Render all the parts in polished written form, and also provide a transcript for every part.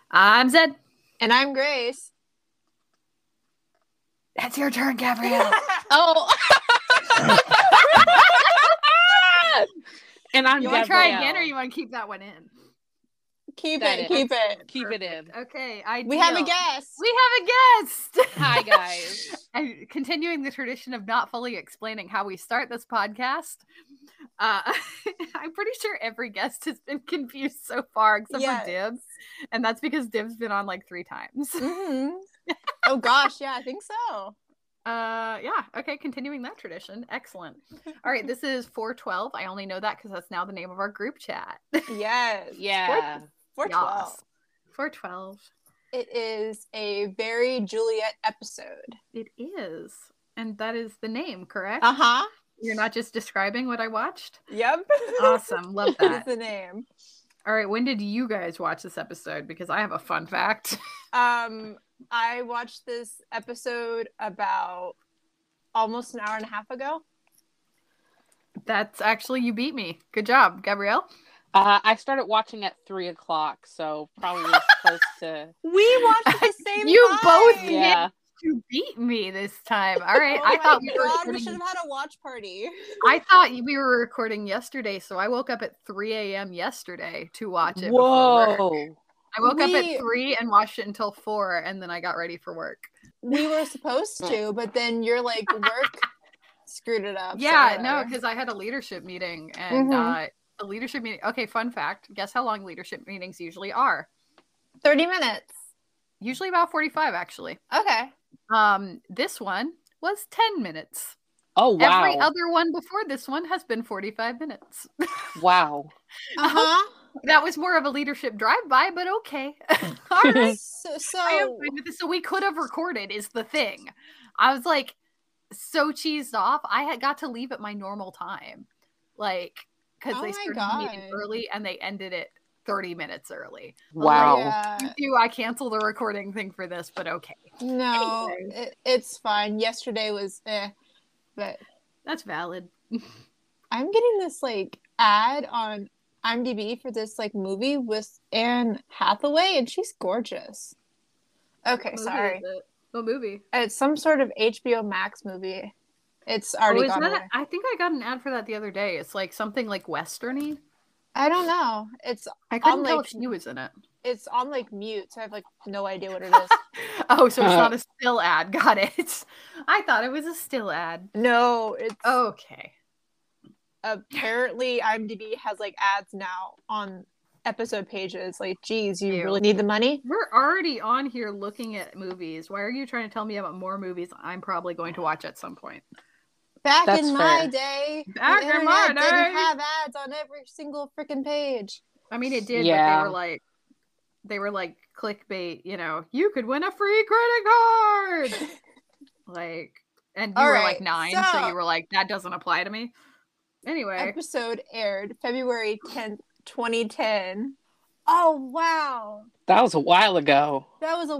I'm Zed. And I'm Grace. That's your turn, Gabrielle. Oh. And I'm You Gabrielle. want to try again, or you want to keep that one in? Keep That it. is. Keep it. Keep it in. Okay, ideal. We have a guest. We have a guest. Hi, guys. And continuing the tradition of not fully explaining how we start this podcast, I'm pretty sure every guest has been confused so far, except for Dibs. And that's because Dibs been on like 3 times. Mm-hmm. Oh, gosh. Yeah, I think so. Yeah. Okay, continuing that tradition. Excellent. All right, this is 412. I only know that because that's now the name of our group chat. Yes. Yeah. 412. Yes. 412. It is a very Juliet episode. It is. And that is the name, correct? Uh-huh. You're not just describing what I watched? Yep. Awesome. Love That that. is the name. All right, when did you guys watch this episode? Because I have a fun fact. I watched this episode about almost an hour and a half ago. That's actually, you beat me. Good job, Gabrielle. I started watching at 3 o'clock, so probably close to. We watched at the same time. You both Yeah. to beat me this time. All right. Oh I thought we should have had a watch party. I thought we were recording yesterday, so I woke up at 3 a.m. yesterday to watch it. Whoa. I woke up at 3 and watched it until 4, and then I got ready for work. We were supposed to, but then your like work screwed it up. Yeah, so no, because I had a leadership meeting, and the leadership meeting. Okay, fun fact. Guess how long leadership meetings usually are? 30 minutes. Usually about 45, actually. Okay. This one was 10 minutes. Oh, wow. Every other one before this one has been 45 minutes. Wow. Uh-huh. That was more of a leadership drive-by, but okay. All right. I am fine with this. So we could have recorded is the thing. I was like so cheesed off. I had got to leave at my normal time. Like, because they started the meeting early and they ended it 30 minutes early. Wow. I canceled the recording thing for this, but okay. No, anyway. It's fine. Yesterday was but that's valid. I'm getting this like ad on IMDb for this like movie with Anne Hathaway, and she's gorgeous. Okay, sorry. What movie? It's some sort of HBO Max movie. It's already gone away. I think I got an ad for that the other day. It's like something like Westerny. I don't know. I couldn't tell if she was in it. It's on like mute, so I have like no idea what it is. Oh, so it's not a still ad. Got it. I thought it was a still ad. No, it's okay. Apparently IMDb has like ads now on episode pages. Like, geez, you really need the money? We're already on here looking at movies. Why are you trying to tell me about more movies I'm probably going to watch at some point? Back in my day, Back in my day, didn't have ads on every single freaking page. I mean, it did, but they were like clickbait. You know, you could win a free credit card. Like, and you were like 9, so you were like, that doesn't apply to me. Anyway, episode aired February 10th, 2010. Oh wow, that was a while ago. That was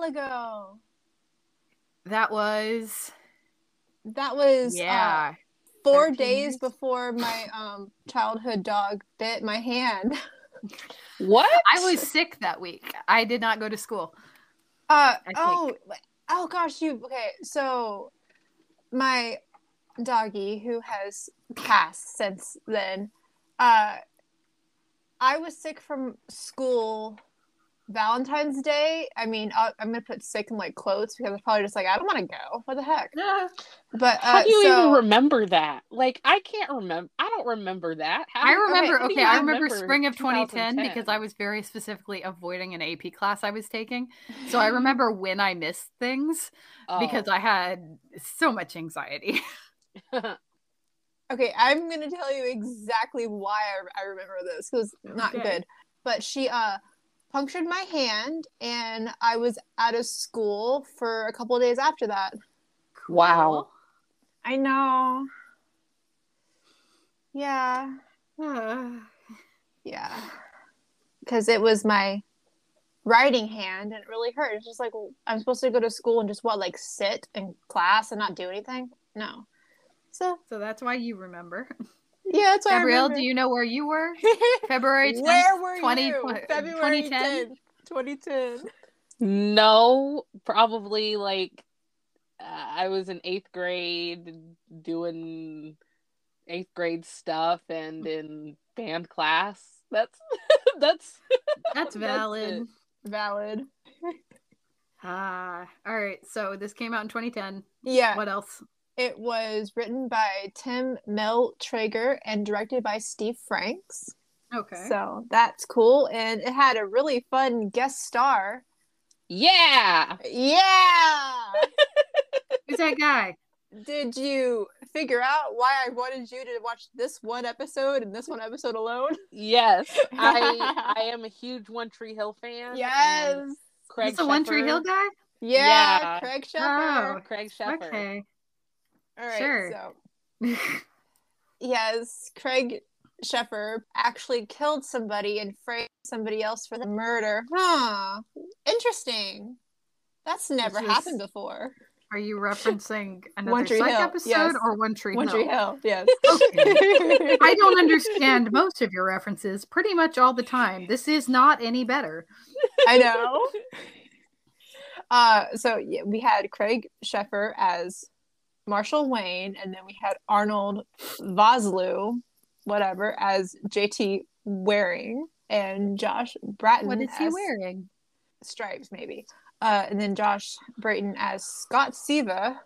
4 days before my childhood dog bit my hand. What? I was sick that week. I did not go to school. Oh gosh, so my doggy, who has passed since then, I was sick from school Valentine's Day. I mean, I'm gonna put sick in like quotes because I'm probably just like, I don't want to go. What the heck? But how do you even remember that? Like, I can't remember. I don't remember that. I remember spring of 2010 because I was very specifically avoiding an AP class I was taking. So I remember when I missed things because I had so much anxiety. Okay, I'm gonna tell you exactly why I remember this. It was not good, but she punctured my hand, and I was out of school for a couple of days after that. Cool. Wow. I know. Yeah. Yeah. Because it was my writing hand, and it really hurt. It's just like, I'm supposed to go to school and just sit in class and not do anything? No. So that's why you remember. Yeah, that's why Gabrielle, do you know where you were? February 10th, where were 20, you? February 2010? 2010? No, probably like I was in 8th grade doing 8th grade stuff and in band class. That's that's valid. Valid. All right. So this came out in 2010. Yeah. What else? It was written by Tim Meltrager and directed by Steve Franks. Okay. So that's cool. And it had a really fun guest star. Yeah. Who's that guy? Did you figure out why I wanted you to watch this one episode and this one episode alone? Yes. I am a huge One Tree Hill fan. Yes. Craig Is a One Tree Hill guy? Yeah. Craig Sheffer. Oh, Craig Sheffer. Okay. All right. Sure. So, yes, Craig Sheffer actually killed somebody and framed somebody else for the murder. Huh. Interesting. That's never happened before. Are you referencing another One Tree Psych Hill, episode yes. or One Tree Hill? One Tree Hill, yes. Okay. I don't understand most of your references pretty much all the time. This is not any better. I know. So yeah, we had Craig Sheffer as Marshall Wayne, and then we had Arnold Vosloo, whatever, as JT Waring, and Josh Bratton. What is he wearing? Stripes, maybe. And then Josh Brayton as Scott Siva.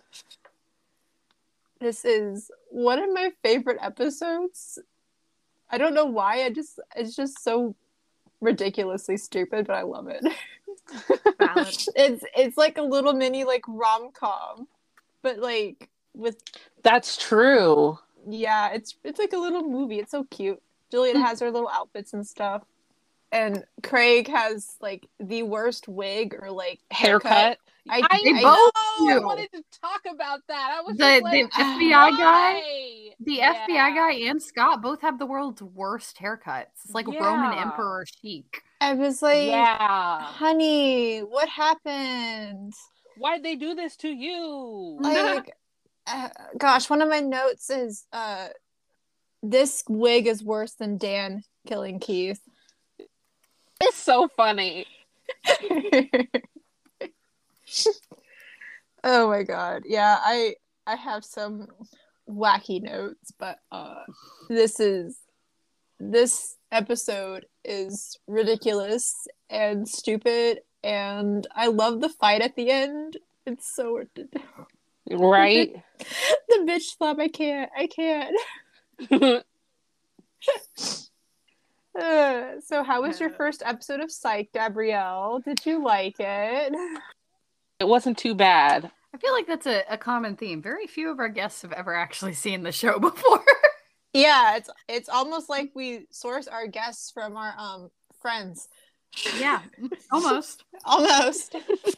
This is one of my favorite episodes. I don't know why. It's just so ridiculously stupid, but I love it. Valid. It's like a little mini like rom-com, but like with. That's true. Yeah, it's like a little movie. It's so cute. Juliet has her little outfits and stuff. And Craig has like the worst wig or like haircut. I wanted to talk about that. I was the FBI guy. The FBI guy and Scott both have the world's worst haircuts. It's like Roman Emperor chic. I was like, honey, what happened? Why'd they do this to you? Like, gosh, one of my notes is this wig is worse than Dan killing Keith. It's so funny. Oh my god. Yeah, I have some wacky notes, but this episode is ridiculous and stupid, and I love the fight at the end. It's so right. The bitch slap. I can't. So how was your first episode of Psych, Gabrielle? Did you like it? It wasn't too bad. I feel like that's a common theme. Very few of our guests have ever actually seen the show before. Yeah, it's almost like we source our guests from our friends. Yeah, almost. Almost.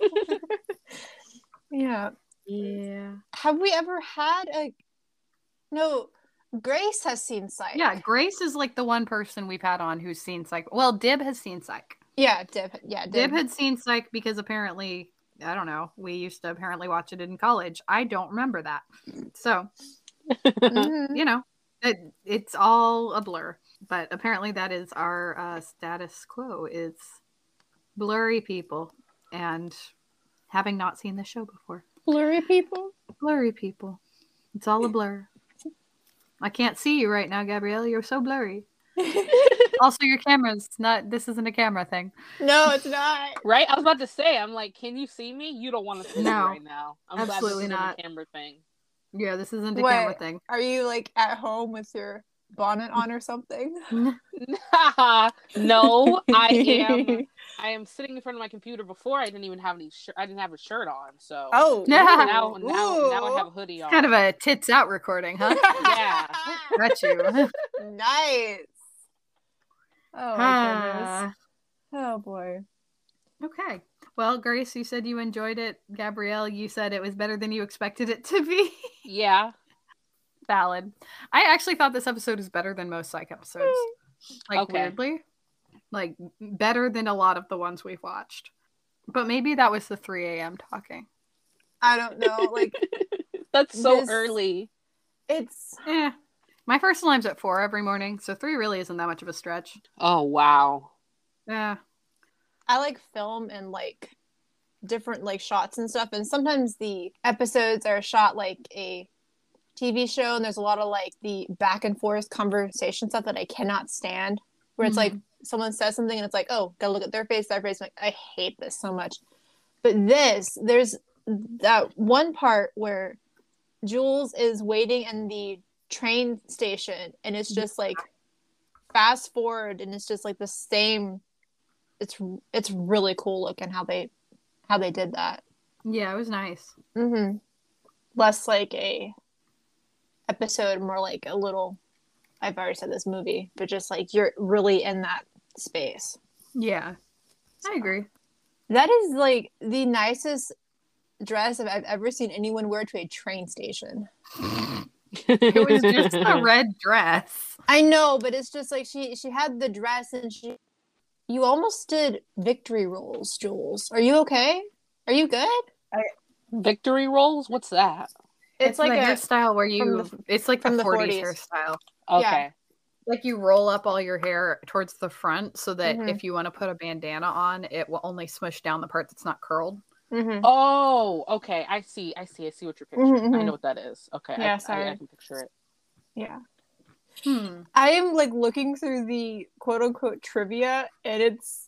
Yeah. Have we ever had no, Grace has seen Psych. Yeah, Grace is like the one person we've had on who's seen Psych. Well, Dib has seen Psych. Yeah, Dib had seen Psych because apparently, I don't know, we used to apparently watch it in college. I don't remember that. So, you know, it's all a blur. But apparently that is our status quo, is blurry people and having not seen the show before. Blurry people? Blurry people. It's all a blur. I can't see you right now, Gabrielle. You're so blurry. Also, your camera's not. This isn't a camera thing. No, it's not. Right? I was about to say. I'm like, can you see me? You don't want to see me right now. I'm absolutely glad this not isn't a camera thing. Yeah, this isn't a camera thing. Are you like at home with your bonnet on or something? No, I am sitting in front of my computer. Before I didn't even have any shirt. I didn't have a shirt on. So now I have a hoodie on. Kind of a tits out recording, huh? Yeah, got you. Nice. Oh my goodness. Oh boy. Okay. Well, Grace, you said you enjoyed it. Gabrielle, you said it was better than you expected it to be. Yeah. Valid. I actually thought this episode was better than most Psych episodes. Like, weirdly. Like, better than a lot of the ones we've watched. But maybe that was the 3 a.m. talking. I don't know. Like, that's so early. It's... My first alarm's at 4 every morning, so 3 really isn't that much of a stretch. Oh, wow. Yeah. I like film and like different like shots and stuff, and sometimes the episodes are shot like a TV show, and there's a lot of like the back and forth conversation stuff that I cannot stand, where it's like someone says something and it's like, oh, gotta look at their face. I'm like, I hate this so much. But there's that one part where Jules is waiting in the train station, and it's just like fast forward, and it's just like the same. It's really cool looking how they did that. Yeah, it was nice. Less like a episode, more like a little. I've already said this movie, but just like you're really in that space. Yeah, I agree. That is like the nicest dress I've ever seen anyone wear to a train station. It was just a red dress. I know, but it's just like she had the dress, and you almost did victory rolls, Jules. Are you okay? Are you good? Victory rolls? What's that? It's like a hairstyle where it's like the 40s hairstyle. Okay. Yeah. Like you roll up all your hair towards the front so that if you want to put a bandana on, it will only smush down the part that's not curled. Oh, okay. I see what you're picturing. I know what that is. Okay. Yeah, I can picture it. Yeah. I am like looking through the quote unquote trivia, and it's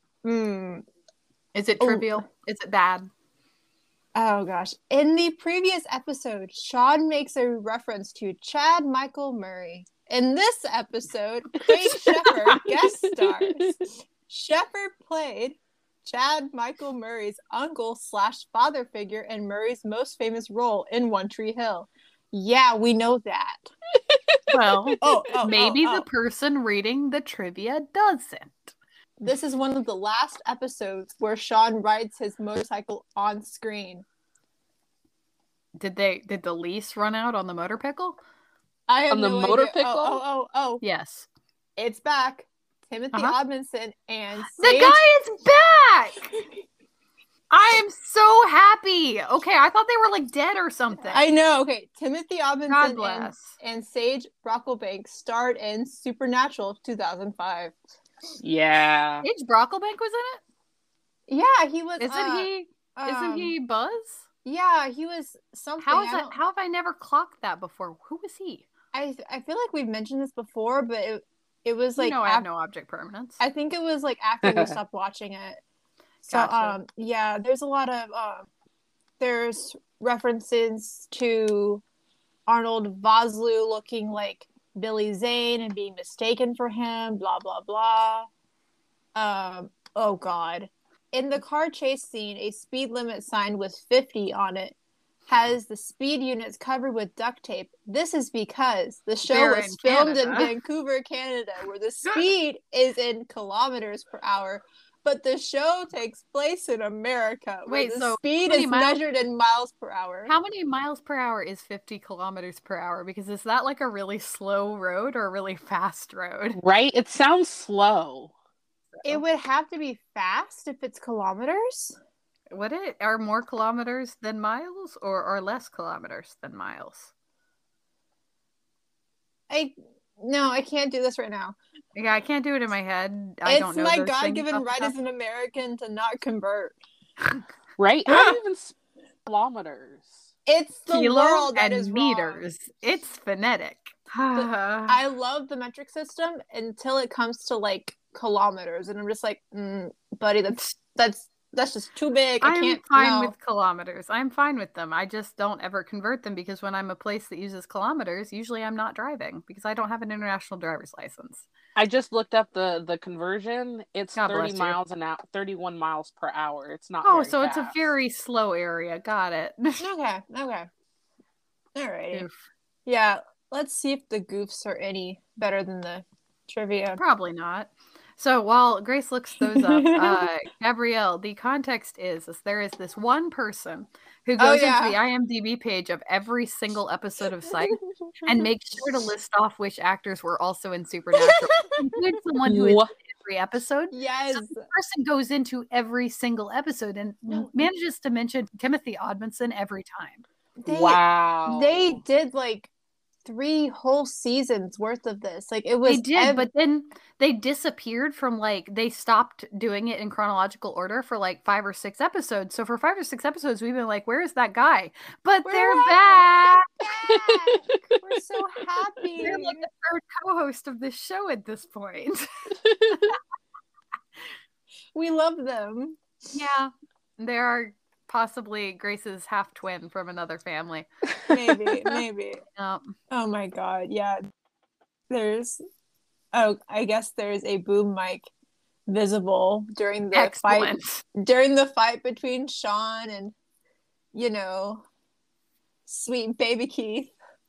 Is it trivial? Is it bad? Oh gosh. In the previous episode, Sean makes a reference to Chad Michael Murray. In this episode, Craig Shepard guest stars. Shepard played Chad Michael Murray's uncle/father figure in Murray's most famous role in One Tree Hill. Yeah, we know that. Well, maybe the person reading the trivia doesn't. This is one of the last episodes where Sean rides his motorcycle on screen. Did the lease run out on the motor pickle? I have on the no motor idea. pickle? Oh. Yes. It's back. Timothy Odmanson and Sage. The guy is back! I am so happy. Okay, I thought they were like dead or something. I know. Okay, Timothy Odmanson and Sage Brocklebank starred in Supernatural 2005. Yeah. Sage Brocklebank was in it? Yeah, he was. Isn't he Buzz? Yeah, he was something. How have I never clocked that before? Who was he? I feel like we've mentioned this before, but it was like I have no object permanence. I think it was like after we stopped watching it. So gotcha. Yeah, there's a lot of there's references to Arnold Vosloo looking like Billy Zane and being mistaken for him, blah blah blah. Oh god. In the car chase scene, a speed limit sign with 50 on it has the speed units covered with duct tape. This is because the show was filmed in Vancouver, Canada, where the speed is in kilometers per hour, but the show takes place in America, where the speed is measured in miles per hour. How many miles per hour is 50 kilometers per hour? Because is that like a really slow road or a really fast road? Right? It sounds slow. It would have to be fast if it's kilometers. Would it? Are more kilometers than miles or are less kilometers than miles? I can't do this right now. Yeah, I can't do it in my head. It's my God-given right as an American to not convert. Right? I don't even kilometers. It's the world that is meters. Wrong. It's phonetic. I love the metric system until it comes to like kilometers, and I'm just like, buddy, that's just too big. I'm fine with kilometers. I'm fine with them. I just don't ever convert them because when I'm a place that uses kilometers, usually I'm not driving because I don't have an international driver's license. I just looked up the conversion. It's 30 miles an hour, 31 miles per hour. It's not. Oh, so fast. It's a very slow area. Got it. Okay. All right. Yeah. Let's see if the goofs are any better than the trivia. Probably not. So while Grace looks those up, Gabrielle, the context is there is this one person who goes into the IMDb page of every single episode of Psych and makes sure to list off which actors were also in Supernatural. Include someone who is in every episode. Yes. So the person goes into every single episode and manages to mention Timothy Odmanson every time. Wow. They did like 3 whole seasons worth of this. Like, it was. They did, but then they disappeared from, like, they stopped doing it in chronological order for like 5 or 6 episodes. So for 5 or 6 episodes, we've been like, where is that guy? But they're back. We're so happy. They're like the third co-host of this show at this point. We love them. Yeah, they are possibly Grace's half twin from another family. Maybe. Oh my god, yeah. I guess there's a boom mic visible during the fight between Sean and, you know, sweet baby Keith.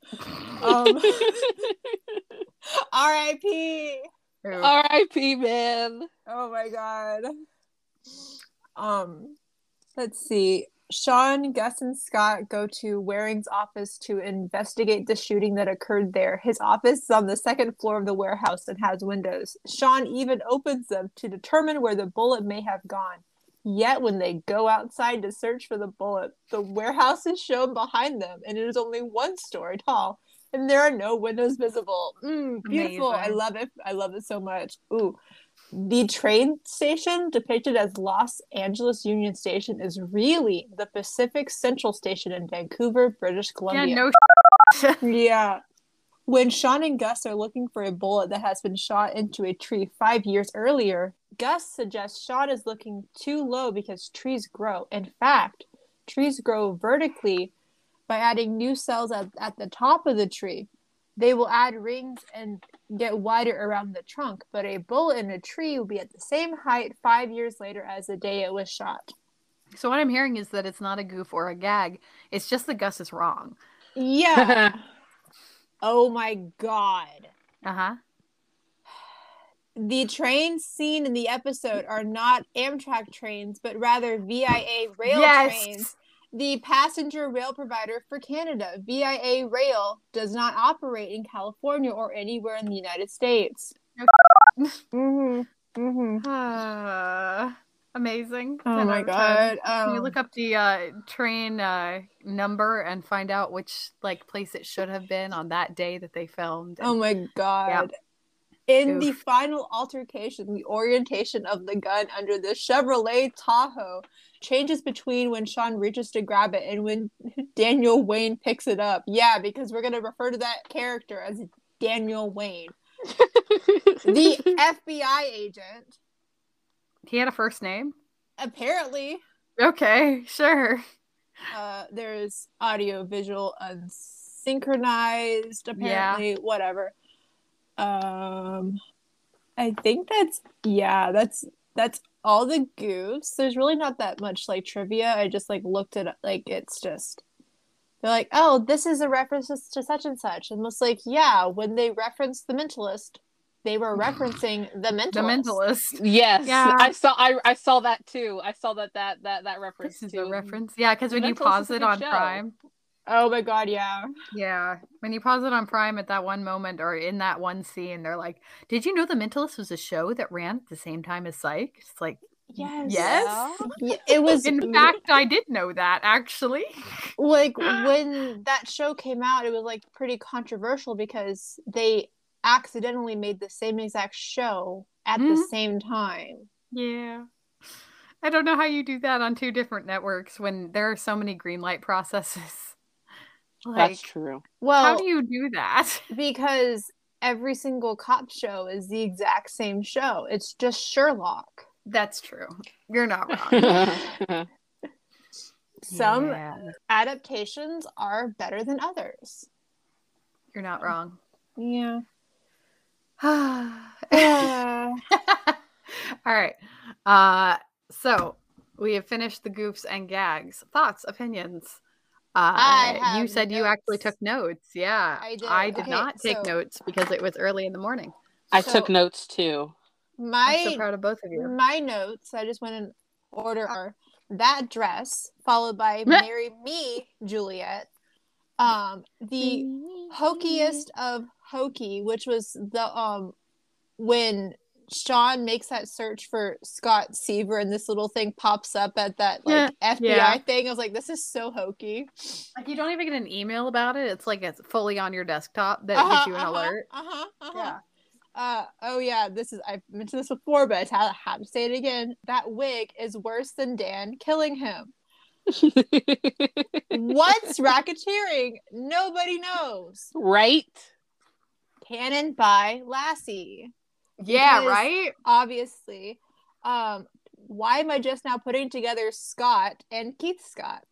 R.I.P. R.I.P. man. Oh my god. Let's see. Sean, Gus, and Scott go to Waring's office to investigate the shooting that occurred there. His office is on the 2nd floor of the warehouse and has windows. Sean even opens them to determine where the bullet may have gone. Yet when they go outside to search for the bullet, the warehouse is shown behind them, and it is only 1 story tall, and there are no windows visible. Beautiful. Amazing. I love it. I love it so much. Ooh. The train station, depicted as Los Angeles Union Station, is really the Pacific Central Station in Vancouver, British Columbia. Yeah, yeah. When Sean and Gus are looking for a bullet that has been shot into a tree 5 years earlier, Gus suggests Sean is looking too low because trees grow. In fact, trees grow vertically by adding new cells at the top of the tree. They will add rings and get wider around the trunk, but a bullet in a tree will be at the same height 5 years later as the day it was shot. So what I'm hearing is that it's not a goof or a gag. It's just that Gus is wrong. Yeah. Oh my god. Uh-huh. The trains seen in the episode are not Amtrak trains, but rather VIA rail trains. The passenger rail provider for Canada. VIA Rail does not operate in California or anywhere in the United States. Amazing. Oh my god. Can you look up the train number and find out which place it should have been on that day that they filmed? Oh my god. Yep. In the final altercation, the orientation of the gun under the Chevrolet Tahoe changes between when Sean reaches to grab it and when Daniel Wayne picks it up. Yeah, because we're going to refer to that character as Daniel Wayne. The FBI agent. He had a first name? Apparently. Okay, sure. There's audio visual unsynchronized, apparently. Yeah. Whatever. I think that's all the goofs. There's really not that much trivia. I just looked at it, it's just they're like, oh, this is a reference to such and such, and it's yeah, when they referenced The Mentalist, they were referencing The Mentalist. The Mentalist. Yes. Yeah. I saw that too. I saw that reference. This is a reference. Yeah, because when you pause it on Prime. Oh my god, yeah. Yeah. When you pause it on Prime at that one moment or in that one scene, they're like, did you know The Mentalist was a show that ran at the same time as Psych? It's like, yes. Yeah, it was. In fact, I did know that, actually. When that show came out, it was pretty controversial because they accidentally made the same exact show at the same time. Yeah. I don't know how you do that on 2 different networks when there are so many green light processes. That's true. Well, how do you do that? Because every single cop show is the exact same show. It's just Sherlock. That's true. You're not wrong. Some adaptations are better than others. You're not wrong. Yeah. All right. So we have finished the goofs and gags. Thoughts, opinions? You said notes. You actually took notes. Yeah, I did not take notes because it was early in the morning. I took notes too. I'm so proud of both of you. My notes, I just went in order, are that dress, followed by Marry Me, Juliet. The hokiest of hokey, which was the when Sean makes that search for Scott Seaver and this little thing pops up at that like FBI thing. I was like, this is so hokey. Like you don't even get an email about it. It's like it's fully on your desktop that gives you an alert. Yeah. Oh yeah, I've mentioned this before, but I have to say it again. That wig is worse than Dan killing him. What's racketeering? Nobody knows. Right? Canon by Lassie. Yeah, because, right? Obviously. Why am I just now putting together Scott and Keith Scott?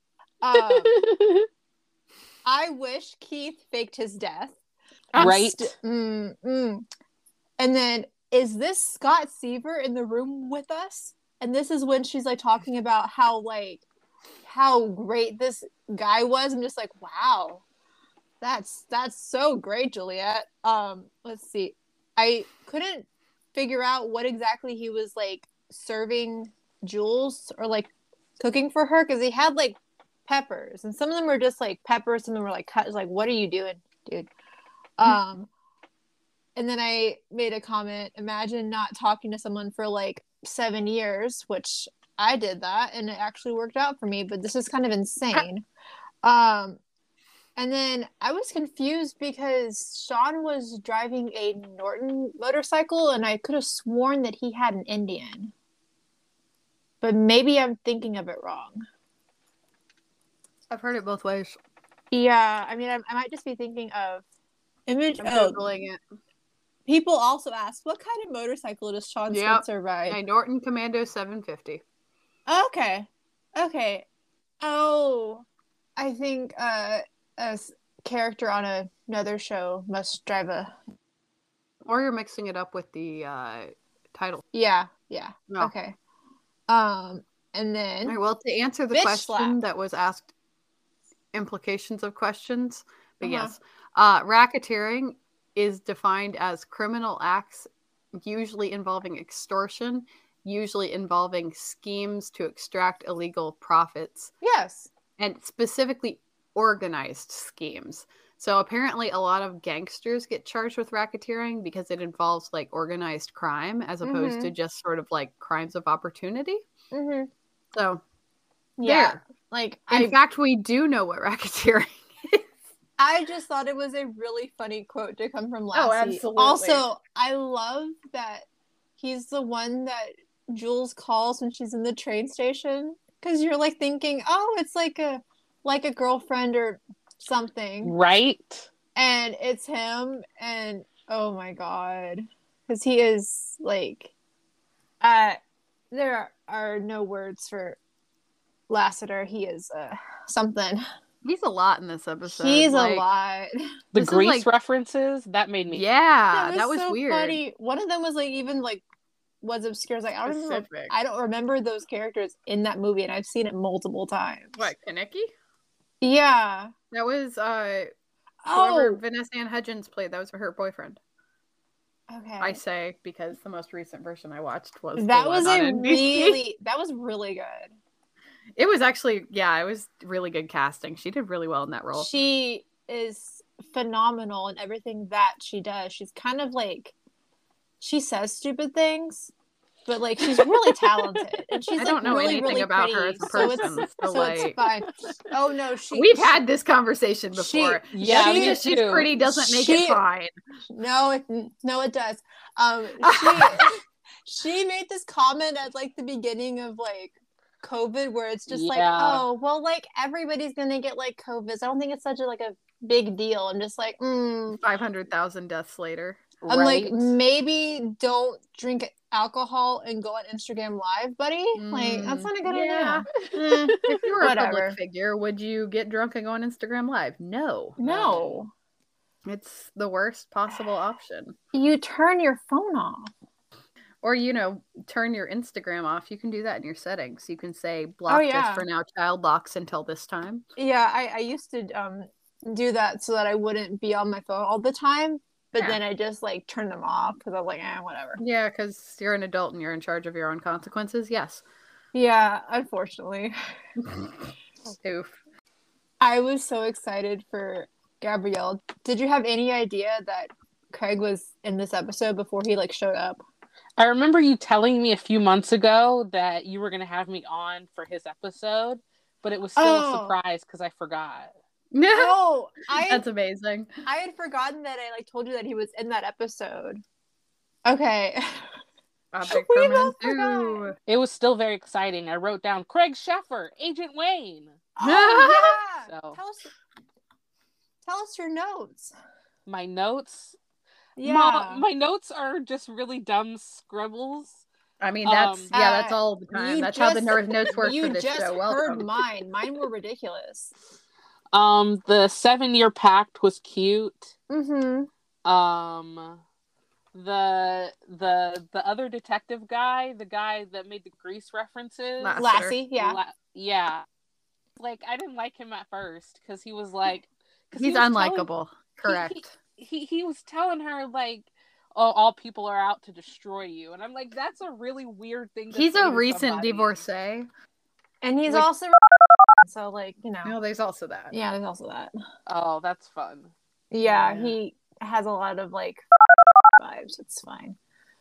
I wish Keith faked his death. Right. And then, is this Scott Seaver in the room with us? And this is when she's like talking about how great this guy was. I'm just like, wow, that's so great, Juliet. Let's see. I couldn't figure out what exactly he was like serving Jules or like cooking for her, because he had like peppers, and some of them were just like peppers, some of them were like cut. Like, what are you doing, dude? And then I made a comment, imagine not talking to someone for like 7 years, which I did that and it actually worked out for me, but this is kind of insane. And then I was confused because Sean was driving a Norton motorcycle and I could have sworn that he had an Indian. But maybe I'm thinking of it wrong. I've heard it both ways. Yeah, I mean, I might just be thinking of image. I'm Googling it. People also ask, what kind of motorcycle does Sean Spitzer ride? A Norton Commando 750. Okay. Oh, I think a character on another show must drive a... Or you're mixing it up with the title. Yeah. No. Okay. And then... Right, well, to answer the question that was asked, implications of questions, but yes. Racketeering is defined as criminal acts usually involving extortion, usually involving schemes to extract illegal profits. Yes. And specifically organized schemes. So apparently a lot of gangsters get charged with racketeering because it involves like organized crime as opposed to just sort of like crimes of opportunity. So yeah, there. Like in fact, we do know what racketeering is. I just thought it was a really funny quote to come from Lassie. Oh, absolutely. Also, I love that he's the one that Jules calls when she's in the train station, because you're like thinking, oh, it's like a girlfriend or something, right? And it's him, and oh my god, because he is like, there are no words for Lassiter. He is something. He's a lot in this episode. He's a lot. The Grease references that made me. Yeah, that was so weird. Funny. One of them was like even like was obscure. I was like, I don't remember those characters in that movie, and I've seen it multiple times. What, Kaneki? Yeah, that was whoever Vanessa Ann Hudgens played. That was her boyfriend. Okay, I say because the most recent version I watched was that was really good. It was actually, it was really good casting. She did really well in that role. She is phenomenal in everything that she does. She's kind of like, she says stupid things, but like she's really talented. And she's I don't know really, anything really about pretty, her as a person. So it's fine. Oh no, we've had this conversation before. She's pretty doesn't make it fine. No, it does. She made this comment at like the beginning of like COVID, where it's just like, oh well, like everybody's gonna get like COVID. I don't think it's such a big deal. I'm just like 500,000 deaths later. I'm like, maybe don't drink alcohol and go on Instagram Live, buddy. Like that's not a good idea. If you were a public figure, would you get drunk and go on Instagram Live? No. It's the worst possible option. You turn your phone off. Or, turn your Instagram off. You can do that in your settings. You can say, block this for now, child locks until this time. Yeah, I used to do that so that I wouldn't be on my phone all the time. But then I just, turn them off because I was like, whatever. Yeah, because you're an adult and you're in charge of your own consequences. Yes. Yeah, unfortunately. Oof. I was so excited for Gabrielle. Did you have any idea that Craig was in this episode before he, showed up? I remember you telling me a few months ago that you were going to have me on for his episode, but it was still a surprise because I forgot. No, that's amazing. I had forgotten that I told you that he was in that episode. Okay. We both forgot. It was still very exciting. I wrote down Craig Sheffer, Agent Wayne. Oh yeah. So. Tell us your notes. My notes. Yeah. My notes are just really dumb scribbles. I mean, that's all the time. That's how the notes work for this show. You just heard mine. Mine were ridiculous. The 7-year pact was cute. Mm-hmm. The other detective guy, the guy that made the Grease references, Lassie, yeah, yeah. I didn't like him at first because he was he's unlikable. Correct. He was telling her oh, all people are out to destroy you, and I'm like, that's a really weird thing. He's a recent divorcee, and he's also so No, there's also that. Yeah, there's also that. Oh, that's fun. Yeah, he has a lot of vibes. It's fine.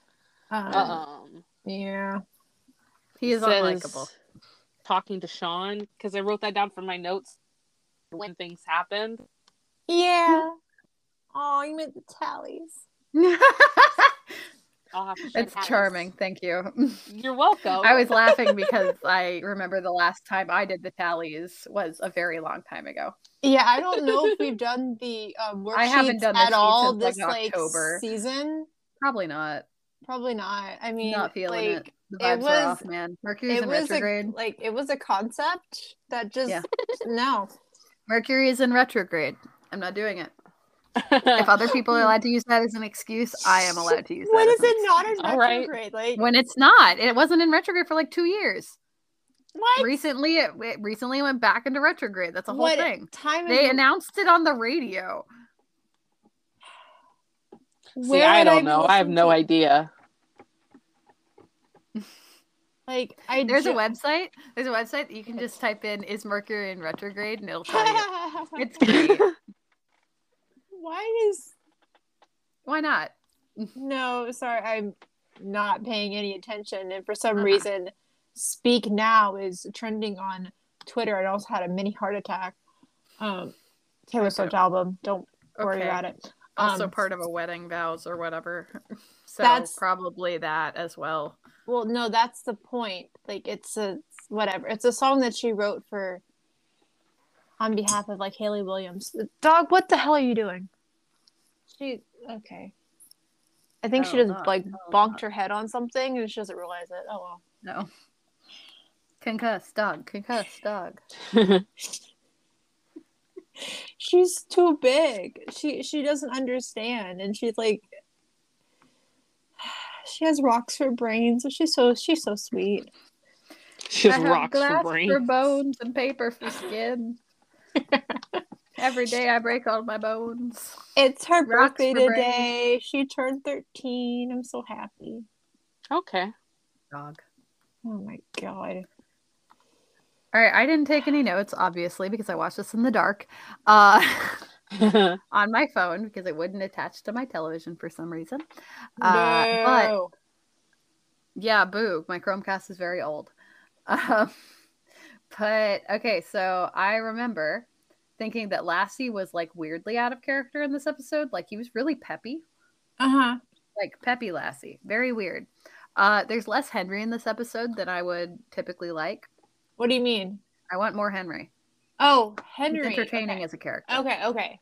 Yeah, he is unlikable. Talking to Sean, because I wrote that down from my notes when things happened. Yeah. Oh, you meant the tallies. It's charming. Thank you. You're welcome. I was laughing because I remember the last time I did the tallies was a very long time ago. Yeah, I don't know if we've done the worksheets I haven't done at all this October season. Probably not. I mean, not feeling it. The vibes are off, man. Mercury's in retrograde. It was a concept that just no. Mercury is in retrograde. I'm not doing it. If other people are allowed to use that as an excuse, I am allowed to use that. When is it not in retrograde? Right. When it's not. It wasn't in retrograde for 2 years. What? Recently, it recently went back into retrograde. That's a whole thing. They announced it on the radio. See, I don't know. I have no idea. There's a website. There's a website that you can just type in "Is Mercury in retrograde?" and it'll tell you. It's great. Why not? No, sorry, I'm not paying any attention, and for some reason, "Speak Now" is trending on Twitter. I also had a mini heart attack. Taylor Swift album. Don't worry about it. Also part of a wedding vows or whatever. So that's probably that as well. Well, no, that's the point. It's whatever. It's a song that she wrote on behalf of Hayley Williams. Dog, what the hell are you doing? Okay. I think she just bonked her head on something and she doesn't realize it. Oh well. No. Concussed dog. She's too big. She doesn't understand, and she's she has rocks for brains. So she's so sweet. She has rocks for brains, for bones, and paper for skin. Every day I break all my bones. It's her birthday today. Brains. She turned 13. I'm so happy. Okay. Dog. Oh my god. All right, I didn't take any notes, obviously, because I watched this in the dark on my phone because it wouldn't attach to my television for some reason. But yeah, boo. My Chromecast is very old. But okay, so I remember thinking that Lassie was weirdly out of character in this episode. He was really peppy. Peppy Lassie. Very weird. There's less Henry in this episode than I would typically like. What do you mean? I want more Henry. Oh, Henry. He's entertaining as a character. Okay.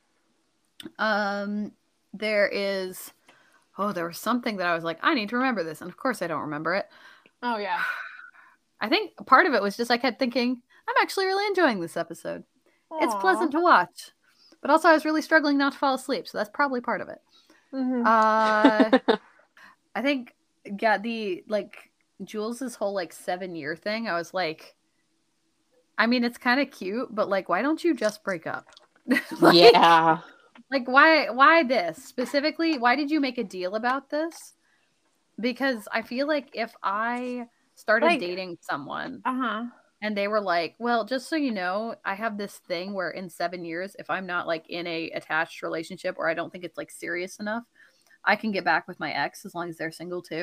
There was something that I was like, I need to remember this. And of course I don't remember it. Oh, yeah. I think part of it was just I kept thinking, I'm actually really enjoying this episode. Aww. It's pleasant to watch. But also I was really struggling not to fall asleep. So that's probably part of it. Mm-hmm. I think, Jules' whole 7-year thing, I was like, I mean, it's kind of cute, but why don't you just break up? Yeah. Why this? Specifically, why did you make a deal about this? Because I feel like if I started dating someone and they were like, well, just so you know, I have this thing where in 7 years, if I'm not in a attached relationship or I don't think it's serious enough, I can get back with my ex as long as they're single too.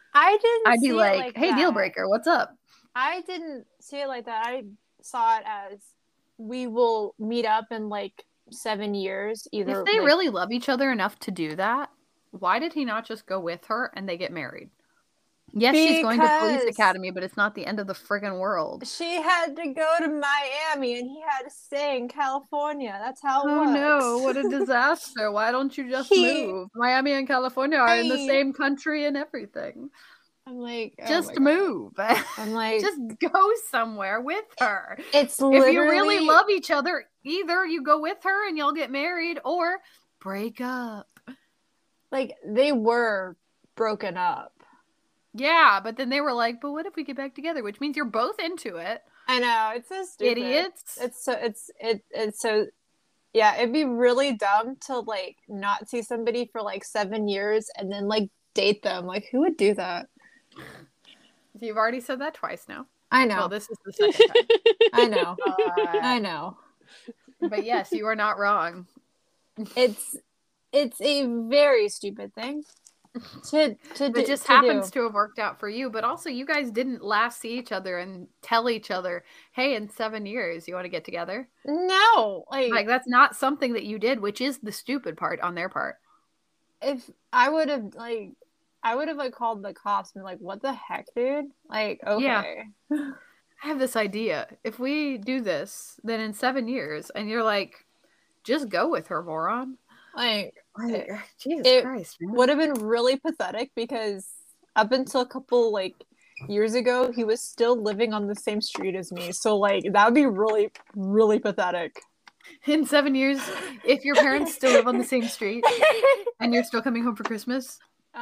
I'd be like hey, deal breaker, what's up? I didn't see it like that. I saw it as we will meet up in like 7 years. Either if they really love each other enough to do that, why did he not just go with her and they get married? Yes, she's going to police academy, but it's not the end of the friggin' world. She had to go to Miami and he had to stay in California. That's how it works. Oh no, what a disaster. Why don't you just move? Miami and California are in the same country and everything. I'm like, just move. I'm like, just go somewhere with her. It's literally... If you really love each other, either you go with her and y'all get married or break up. Like, they were broken up. Yeah, but then they were like, but what if we get back together? Which means you're both into it. I know, it's so stupid. Idiots. It's so yeah, it'd be really dumb to like not see somebody for like 7 years and then like date them. Like, who would do that? You've already said that twice now. I know. Well, this is the second time. I know. I know. But yes, you are not wrong. It's a very stupid thing. It just happens to have worked out for you, but also you guys didn't last see each other and tell each other, hey, in 7 years you want to get together. No, like that's not something that you did, which is the stupid part on their part. If I would have called the cops and been like, what the heck, dude? Like, okay. Yeah. I have this idea. If we do this, then in 7 years, and you're like, just go with her, moron. Like Jesus Christ, man. Would have been really pathetic because up until a couple like years ago, he was still living on the same street as me. So like that would be really, really pathetic. In 7 years, if your parents still live on the same street and you're still coming home for Christmas.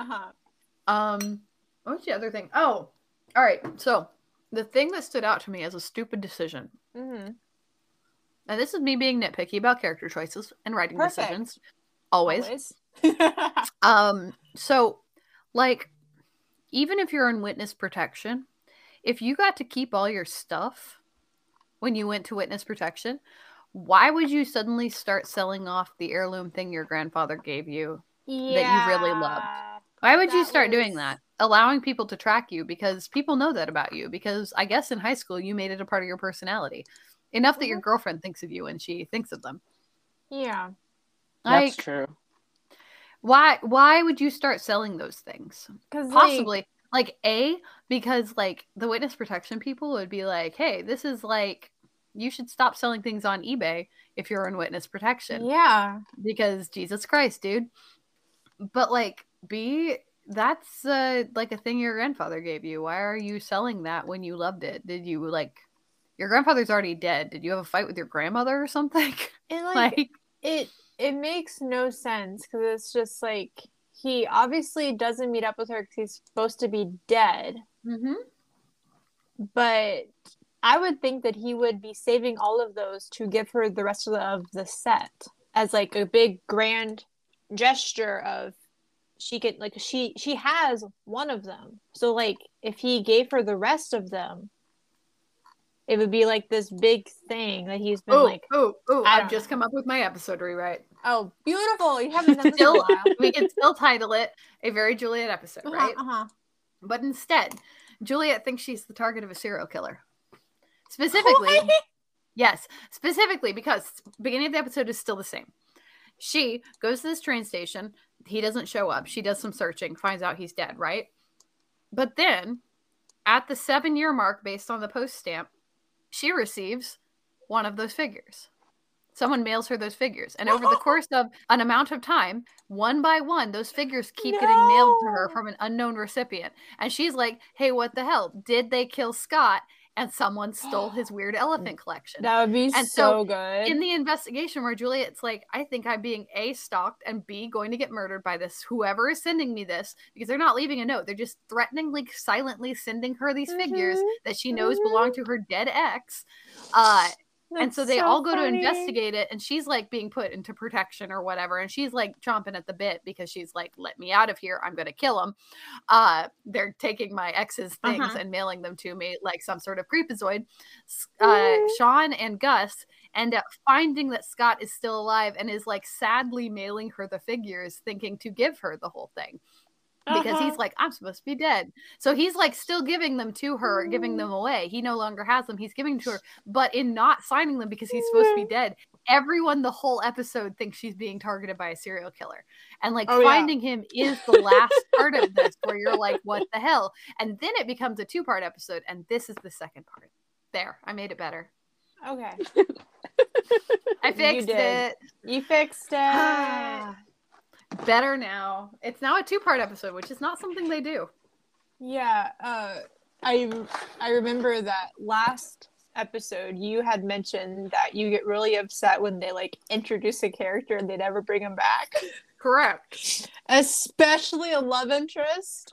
What's the other thing? Oh, all right. So the thing that stood out to me as a stupid decision. Mm-hmm. And this is me being nitpicky about character choices and writing decisions. Always. So, like, even if you're in witness protection, if you got to keep all your stuff when you went to witness protection, why would you suddenly start selling off the heirloom thing your grandfather gave you that you really loved? Why would you start doing that? Allowing people to track you because people know that about you. Because I guess in high school, you made it a part of your personality. Enough that your girlfriend thinks of you when she thinks of them. Yeah. That's true. Why would you start selling those things? Possibly because like the witness protection people would be like, hey, this is like, you should stop selling things on eBay if you're in witness protection. Yeah. Because Jesus Christ, dude. But like that's like a thing your grandfather gave you. Why are you selling that when you loved it? Did you like, your grandfather's already dead. Did you have a fight with your grandmother or something? And it makes no sense because it's just like he obviously doesn't meet up with her because he's supposed to be dead. Mm-hmm. But I would think that he would be saving all of those to give her the rest of the set as like a big grand gesture of she could like she has one of them. So like if he gave her the rest of them, it would be like this big thing that he's been I've just come up with my episode rewrite. Oh, beautiful. You haven't done this in a while. We can still title it A Very Juliet Episode, right? But instead, Juliet thinks she's the target of a serial killer. Specifically, specifically because the beginning of the episode is still the same. She goes to this train station. He doesn't show up. She does some searching, finds out he's dead, right? But then, at the 7-year mark, based on the post stamp, she receives one of those figures. Someone mails her those figures. And over the course of an amount of time, one by one, those figures keep getting mailed to her from an unknown recipient. And she's like, hey, what the hell? Did they kill Scott? And someone stole his weird elephant collection. That would be so good. In the investigation where Juliet's like, I think I'm being A, stalked, and B, going to get murdered by this, whoever is sending me this, because they're not leaving a note. They're just threateningly, silently sending her these figures that she knows belong to her dead ex. And so they all go to investigate it, and she's like being put into protection or whatever, and she's like chomping at the bit because she's like, let me out of here, I'm gonna kill him. They're taking my ex's things and mailing them to me like some sort of creepazoid. Sean and Gus end up finding that Scott is still alive and is like sadly mailing her the figures, thinking to give her the whole thing. because he's like, I'm supposed to be dead. So he's like still giving them to her, giving them away. He no longer has them. He's giving to her, but in not signing them because he's supposed to be dead, everyone the whole episode thinks she's being targeted by a serial killer. And like finding him is the last part of this where you're like, what the hell? And then it becomes a 2-part episode. And this is the second part. There, I made it better. Okay. I fixed it. You fixed it. Better now. It's now a 2-part episode, which is not something they do. Yeah. I remember that last episode you had mentioned that you get really upset when they like introduce a character and they never bring him back. Correct. Especially a love interest.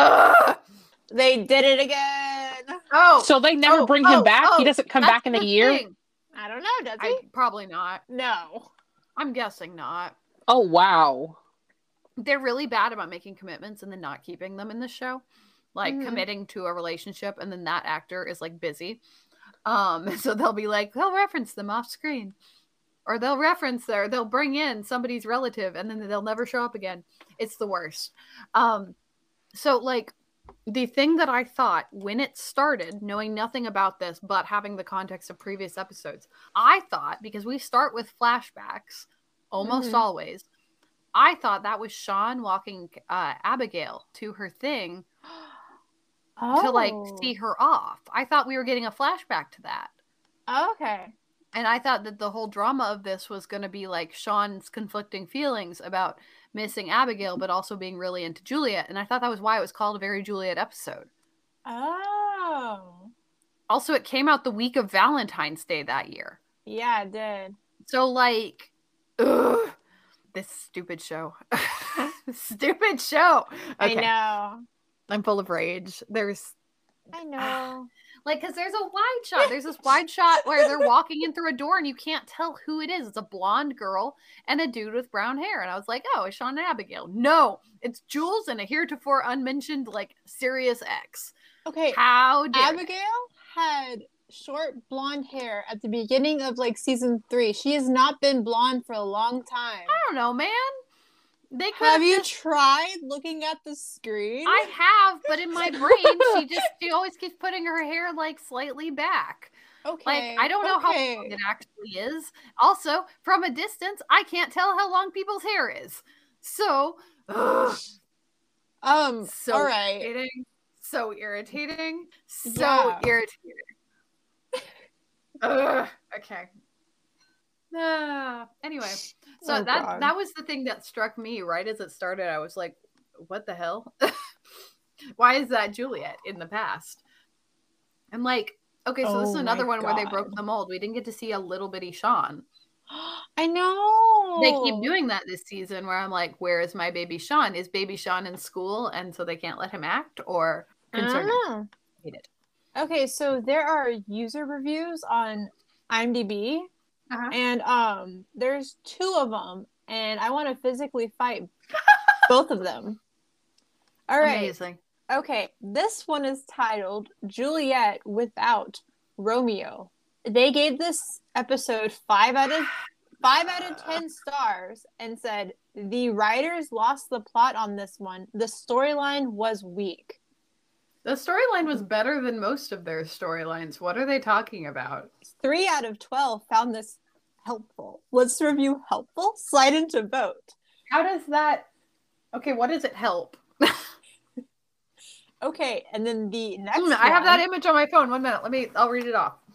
They did it again. Oh, so they never bring him back? He doesn't come back in a year? Thing. I don't know, does he? Probably not. No. I'm guessing not. Oh, wow. They're really bad about making commitments and then not keeping them in the show. Like committing to a relationship and then that actor is like busy. So they'll be like, they'll reference them off screen. Or they'll bring in somebody's relative and then they'll never show up again. It's the worst. So like the thing that I thought when it started, knowing nothing about this, but having the context of previous episodes, I thought, because we start with flashbacks almost always, I thought that was Shawn walking Abigail to her thing to like see her off. I thought we were getting a flashback to that. Okay. And I thought that the whole drama of this was going to be like Shawn's conflicting feelings about missing Abigail, but also being really into Juliet. And I thought that was why it was called a very Juliet episode. Oh. Also, it came out the week of Valentine's Day that year. Yeah, it did. So like, ugh. This stupid show. Stupid show. Okay. I know. I'm full of rage. I know. Like, because there's a wide shot. There's this wide shot where they're walking in through a door and you can't tell who it is. It's a blonde girl and a dude with brown hair. And I was like, oh, it's Shawn and Abigail. No, it's Jules and a heretofore unmentioned, like, Sirius X. Okay. How dare Abigail had short blonde hair at the beginning of like season 3. She has not been blonde for a long time. I don't know, man. Have you tried looking at the screen? I have, but in my brain, she always keeps putting her hair like slightly back. Okay. Like, I don't know how long it actually is. Also, from a distance, I can't tell how long people's hair is. So, so all right. Irritating. So irritating. So irritating. Okay. Anyway, so that was the thing that struck me right as it started. I was like, what the hell? Why is that Juliet in the past? And like, okay, so this is another one where they broke the mold. We didn't get to see a little bitty Shawn. I know. They keep doing that this season where I'm like, where is my baby Shawn? Is baby Shawn in school and so they can't let him act, or concerned? Hate it. Okay, so there are user reviews on IMDb. And there's 2 of them, and I want to physically fight both of them. All right. Amazing. Okay, this one is titled Juliet Without Romeo. They gave this episode 5 out of 10 stars and said the writers lost the plot on this one. The storyline was weak. The storyline was better than most of their storylines. What are they talking about? 3 out of 12 found this helpful. Let's review helpful. Slide into vote. How does that... Okay, what does it help? Okay, and then the next one... I have that image on my phone. 1 minute. I'll read it off.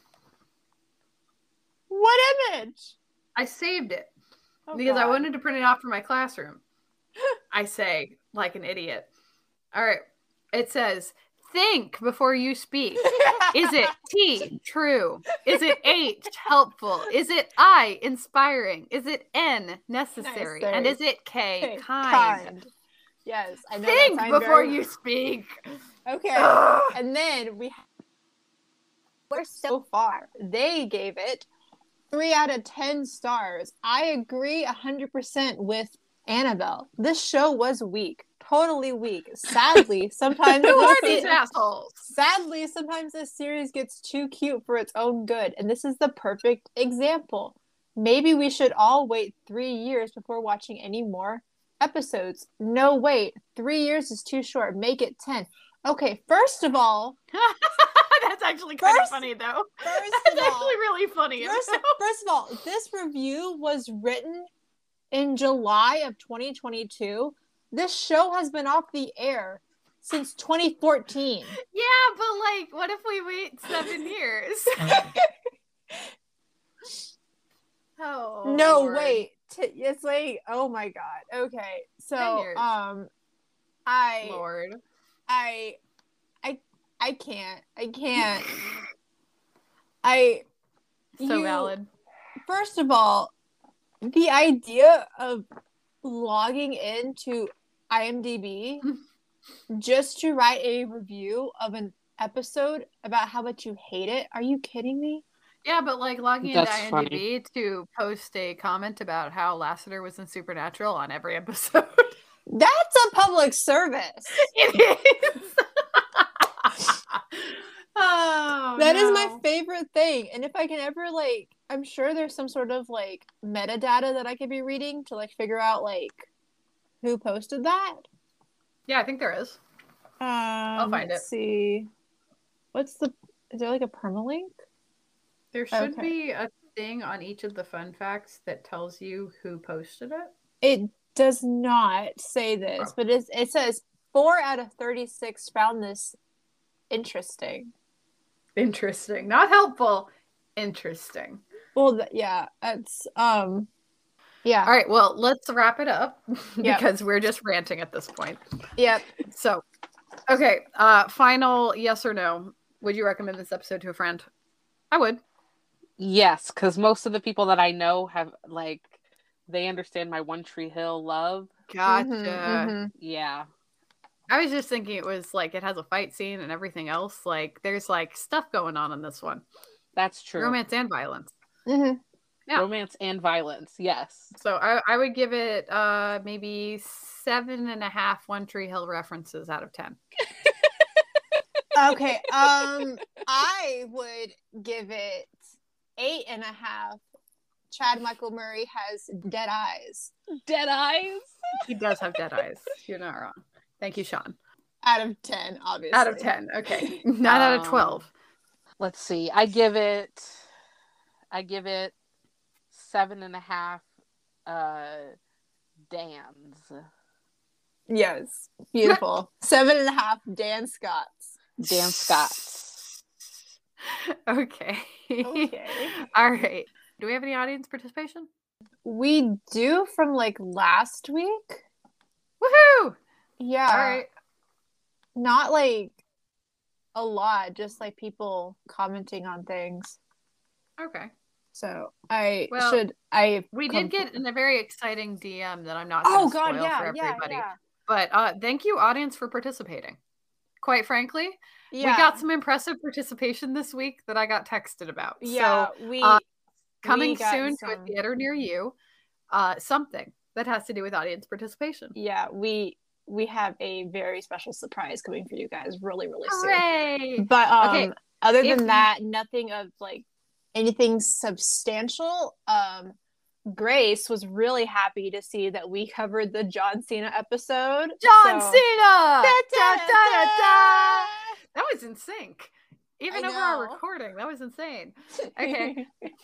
What image? I saved it. Because I wanted to print it off for my classroom. I say, like an idiot. All right. It says... Think before you speak. Is it T, true? Is it H, helpful? Is it I, inspiring? Is it N, necessary? And is it K, kind? Yes, I know. Think before you speak. Okay. And then we're so far. They gave it 3 out of 10 stars. I agree 100% with Annabelle. This show was weak. Totally weak. Sadly, sometimes who are these assholes? Sadly, sometimes this series gets too cute for its own good, and this is the perfect example. Maybe we should all wait 3 years before watching any more episodes. No, wait. 3 years is too short. Make it 10. Okay, first of all... That's actually kind of funny, though. That's actually really funny. First of all, this review was written in July of 2022. This show has been off the air since 2014. Yeah, but like, what if we wait 7 years? Oh no, Lord. Wait. It's like, oh my god. Okay, so Lord, I can't. Valid. First of all, the idea of logging into IMDb just to write a review of an episode about how much you hate it. Are you kidding me? Yeah, but like logging into IMDb to post a comment about how Lassiter was in Supernatural on every episode. That's a public service. It is. Oh, that is my favorite thing. And if I can ever like, I'm sure there's some sort of like metadata that I could be reading to like figure out like who posted that. Yeah, I think there is. I'll find it. Let's see. Is there like a permalink? There should be a thing on each of the fun facts that tells you who posted it. It does not say this, but it says 4 out of 36 found this interesting. Interesting. Not helpful. Interesting. Well, yeah, it's yeah. All right, well, let's wrap it up because we're just ranting at this point. Yep. So, okay, final yes or no. Would you recommend this episode to a friend? I would. Yes, because most of the people that I know have like they understand my One Tree Hill love. Gotcha. Mm-hmm. Yeah. I was just thinking it was like it has a fight scene and everything else. Like there's like stuff going on in this one. That's true. Romance and violence. Mm-hmm. Yeah. Romance and violence. Yes. So I would give it maybe 7.5 One Tree Hill references out of 10. Okay. I would give it 8.5. Chad Michael Murray has dead eyes. Dead eyes? He does have dead eyes. You're not wrong. Thank you, Sean. Out of 10, obviously. Out of 10. Okay. 9 out of 12. Let's see. I give it 7.5 Dans. Yes. Beautiful. 7.5 Dan Scotts. Dan Scotts. Okay. Okay. All right. Do we have any audience participation? We do from like last week. Woohoo! Yeah. All right. Not like a lot, just like people commenting on things. Okay. So we did get in a very exciting DM that I'm not going to spoil for everybody. Yeah. But thank you, audience, for participating. Quite frankly, we got some impressive participation this week that I got texted about. Yeah, so coming soon to a theater near you, something that has to do with audience participation. Yeah, we have a very special surprise coming for you guys really, really Hooray! soon. But other than that, nothing of like anything substantial. Grace was really happy to see that we covered the John Cena episode. John Cena! That was in sync. Even over our recording. That was insane. Okay.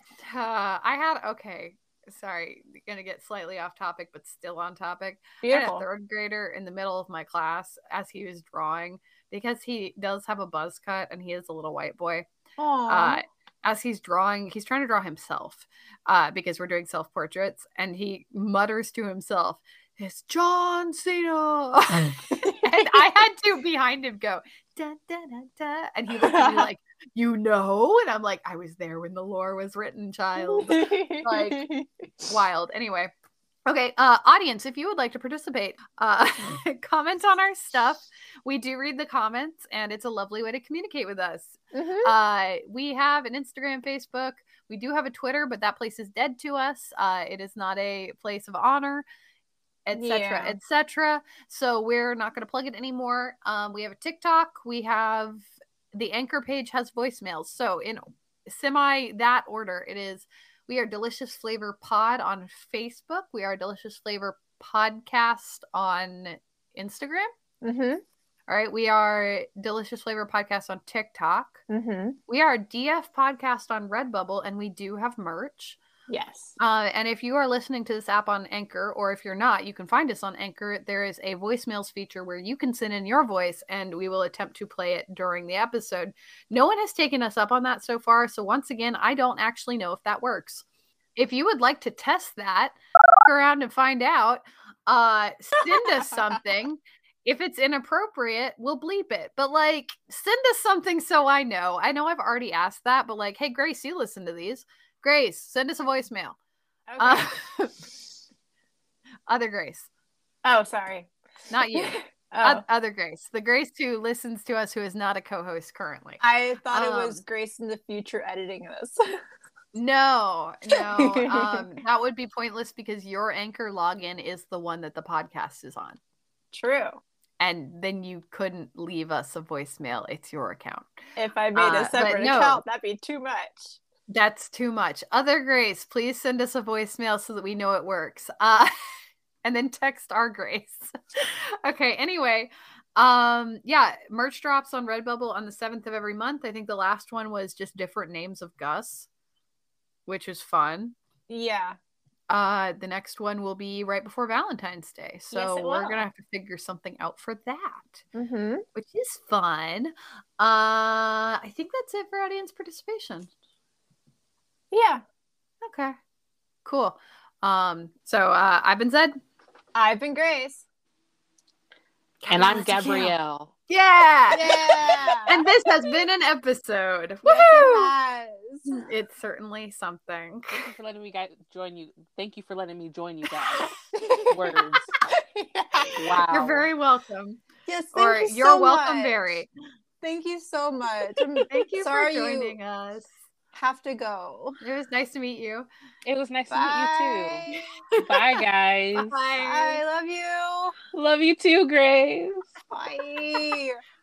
Sorry, gonna get slightly off topic, but still on topic. Beautiful. I had a 3rd grader in the middle of my class as he was drawing, because he does have a buzz cut and he is a little white boy. As he's drawing, he's trying to draw himself because we're doing self-portraits, and he mutters to himself, "It's John Cena." And I had to behind him go, da, da, da, da. And he looked at me like, and I'm like, I was there when the lore was written, child. Like, wild. Anyway. Okay, audience, if you would like to participate, comment on our stuff. We do read the comments, and it's a lovely way to communicate with us. Mm-hmm. We have an Instagram, Facebook. We do have a Twitter, but that place is dead to us. It is not a place of honor, etc., etc. So we're not going to plug it anymore. We have a TikTok. We have the Anchor page has voicemails. So in semi that order, it is. We are Delicious Flavor Pod on Facebook. We are Delicious Flavor Podcast on Instagram. Mm-hmm. All right. We are Delicious Flavor Podcast on TikTok. Mm-hmm. We are DF Podcast on Redbubble, and we do have merch. Yes. And if you are listening to this app on Anchor, or if you're not, you can find us on Anchor. There is a voicemails feature where you can send in your voice and we will attempt to play it during the episode. No one has taken us up on that so far. So once again, I don't actually know if that works. If you would like to test that, around and find out, send us something. If it's inappropriate, we'll bleep it. But like, send us something so I know. I know I've already asked that, but like, hey, Grace, you listen to these. Grace, send us a voicemail. Okay. Other Grace. Oh, sorry. Not you. Other Grace. The Grace who listens to us, who is not a co-host currently. I thought it was Grace in the future editing this. No. That would be pointless because your Anchor login is the one that the podcast is on. True. And then you couldn't leave us a voicemail. It's your account. If I made a separate account, that'd be too much. That's too much. Other Grace, please send us a voicemail so that we know it works. And then text our Grace. Okay, anyway. Yeah, merch drops on Redbubble on the 7th of every month. I think the last one was just different names of Gus, which was fun. Yeah. The next one will be right before Valentine's Day. So we're going to have to figure something out for that, which is fun. I think that's it for audience participation. Yeah. Okay. Cool. So I've been Zed. I've been Grace. And I'm Gabrielle. Yeah. Yeah. And this has been an episode. Yes, woohoo! It's certainly something. Thank you for letting me join you. Thank you for letting me join you guys. Words. Wow. You're very welcome. Yes, you're so welcome, Barry. Thank you so much. Thank you for joining us. Have to go. It was nice to meet you. It was nice to meet you too. Bye, guys. Bye. I love you. Love you too, Grace. Bye.